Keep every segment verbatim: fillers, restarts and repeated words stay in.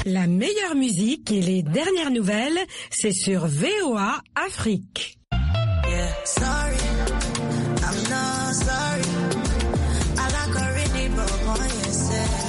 La meilleure musique et les dernières nouvelles, c'est sur V O A Afrique. Yeah, sorry, I'm not sorry. I like a really bug on yourself.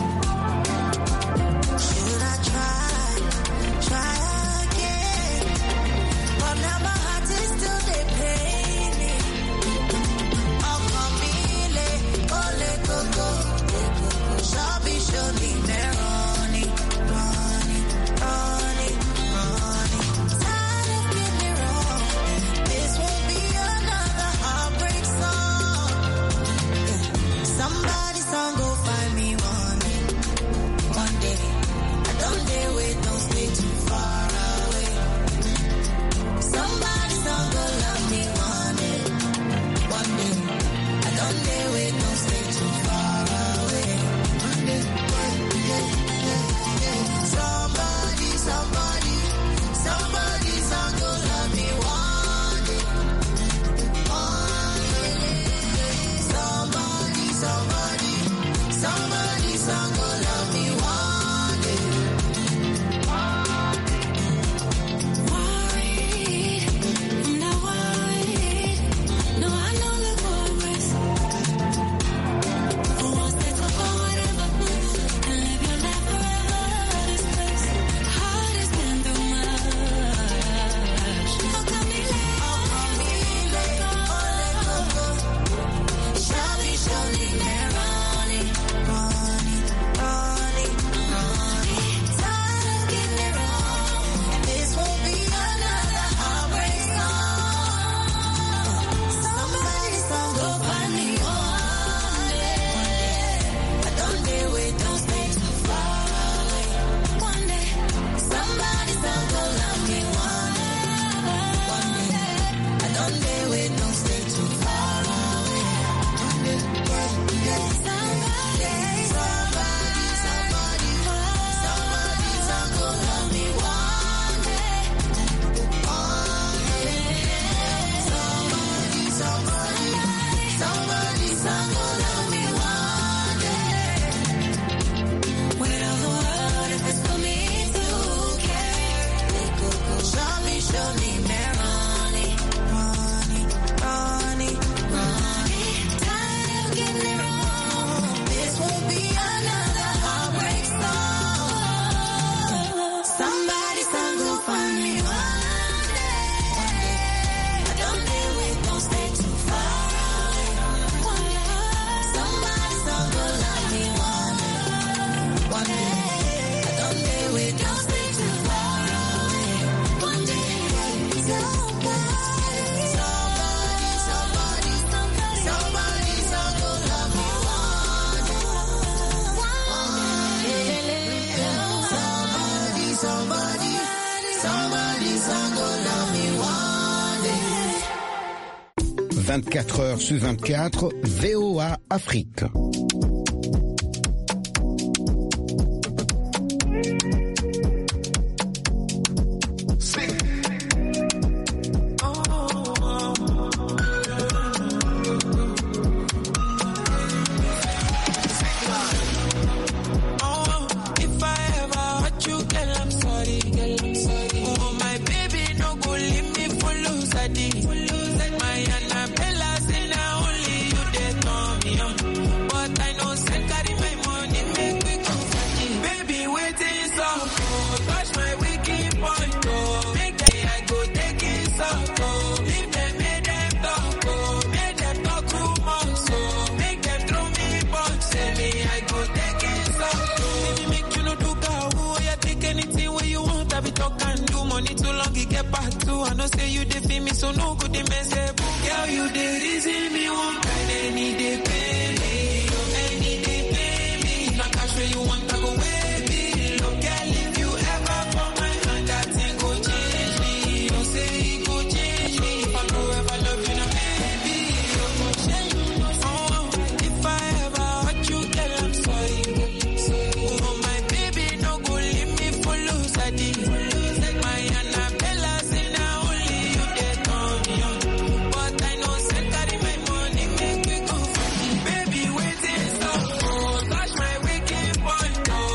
Should I try, try again? But now my heart is still they pain me. Oh, Camille, oh, let go, go. Shabby, surely, Meroni, Ronnie, Ronnie, Ronnie. Tired of getting wrong. This won't be another heartbreak song. Somebody song go find me one day, one day. I don't dare wait, don't stay too far away. Somebody song go love me one day, one day. I don't dare wait, don't stay too far away. One day, yeah, yeah, yeah. Somebody, somebody, somebody song go love me one day, one day. Somebody, somebody, somebody song go love me one day. Worried, I'm not worried. No, I know the progress. Who wants to talk about whatever and live your life forever? This place, heart has been through much. Oh, Camille, oh, let go, go. Shabby, surely, Meroni, Ronnie, Ronnie, Ronnie. Tired of getting it wrong. This won't be another heartbreak song. Somebody song go find me one day. I don't dare wait, don't stay too far away. One day, somebody song go love me one day. One day, I don't dare wait, don't stay too far away. One day, yeah, yeah. Somebody, somebody, somebody, somebody song go love me one day. One day, somebody, somebody, somebody song go love me one day. Weight of the world if it's for me to carry. Show me, show me, Meroni, Ronnie, Ronnie, Ronnie. Tired of getting it wrong. This won't be another heartbreak song. Somebody song go find me one day. I don't dare wait, don't stay too far away. One day, somebody song go love me one day. One day, I don't dare wait, don't stay too far away. One day, somebody, somebody, somebody, somebody song go love me one day. One day, somebody, somebody, somebody song go love me one day. vingt-quatre heures sur vingt-quatre, V O A Afrique. Oh, if I ever hurt you, girl, I'm sorry, girl, I'm sorry. Oh, my baby, no go leave me for lose a day. My Annabella say now only you they turn me on. But I know say carry my money, make me go party. Baby, waiting so cold, touch my wicked point, oh. Make day I go take it so cold. Leave them, make them talk, oh. Make them talk rumors, so make them throw me punch. Say me, I go take it so cold. Baby, make you no do cow, oh. You take anything where you want, I be talk and do. Money too long, it get back to. I know say you dey feel me, so no good, they mess up. Girl, you dey reason me one kind, any day pay me, oh, any day pay me. Not cash where you want, I go way below. Girl, if you ever for my hand, that thing go change me. Don't say it go change me. If I go ever love you, now baby, you go change me. Oh, if I ever hurt you, girl, I'm sorry. Oh, my baby, no go leave me for lose a day. My Annabella say now only you they turn me on. But I know say carry my money, make me go for me. Baby, waiting so cold, touch my wicked point, oh.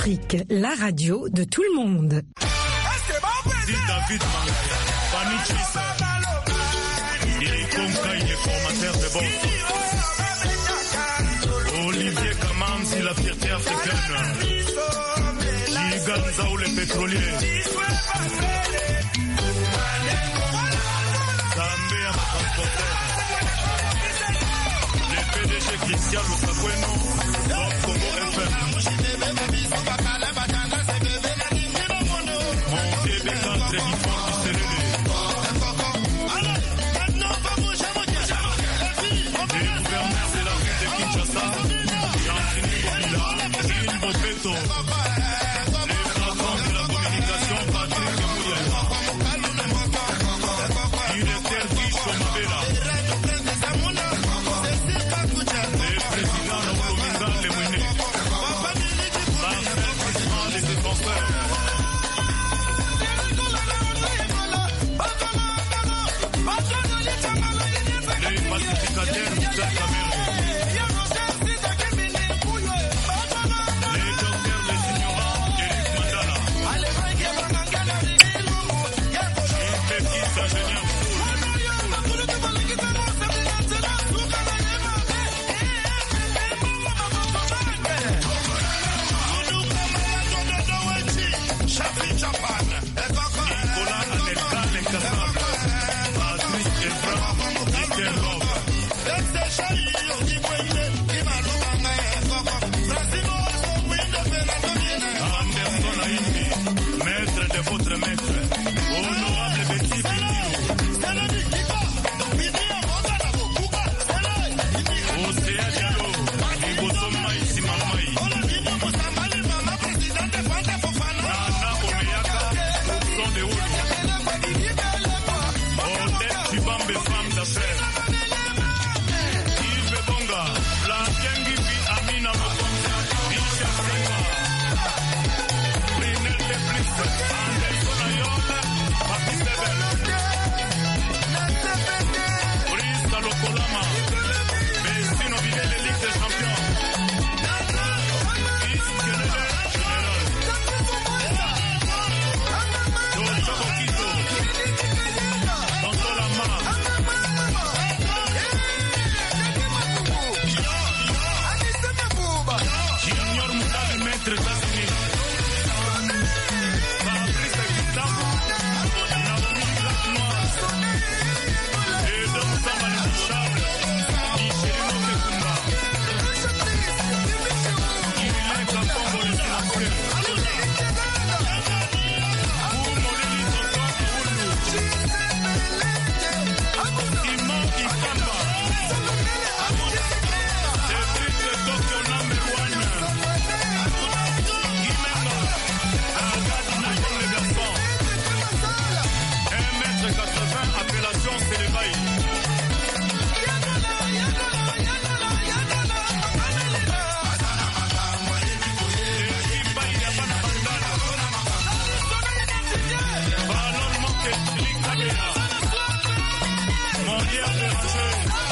Afrique, la radio de tout le monde. David Panichis, il est conca, il est formateur de bon. Olivier Kamanzi, la fierté africaine. Giganza ou les pétroliers. Zambé à transporteur. Les P D G Christian Lusakweno, Top Congo F M. Mon Québec très fort du C D D. Les gouverneurs de la ville de Kinshasa, Jean-Denis Kabila, Gilles Bopeto, les patrons de la communication, Patrick Mouya, directeur Guicho Mabela, les présidents de Olominga Lemouine, Marcel Guzman, les défenseurs. Les pacificateurs de la Cameroun. Les docteurs, les ignorants, Eric Mandala. Une petite ingénieur Nicolas Anelka, l'incassable. Patrice Efra, Mister Love. Anderson Aïmi, maître de votre maître. Honorable Betty Bidilou. Océa Diallo, Iboto Maï Simamaï. Nana Omeyaka, son de Oulu. Odette Chibambe, femme d'affaires. Yves Bonga, la Kengibi Amina Mokonzi, Michel Senga. Brunel Deplis, Anderson Ayola, Papi Sebel. Brice Alokolama, Vestino Vidal, Ligue des Champions. Fils Kenele, Général. Docha Bokito, Tonsolama. Junior Moutabi, maître États-Unis. Fabrice Gustavo, Naomi Glatnoise. Et dans Samba le Bouchard, Michelino Kekumba. Guilin Kakongo le financier. Oumolili Sotoa Kaoulou. Simon Ikamba. Cédric Tokyo number one. Guimenga. Agadi Nayon le garçon. un mètre quatre-vingts, appellation Sélébaï. Ballon Moket, Likadena. Mondial de Rocher.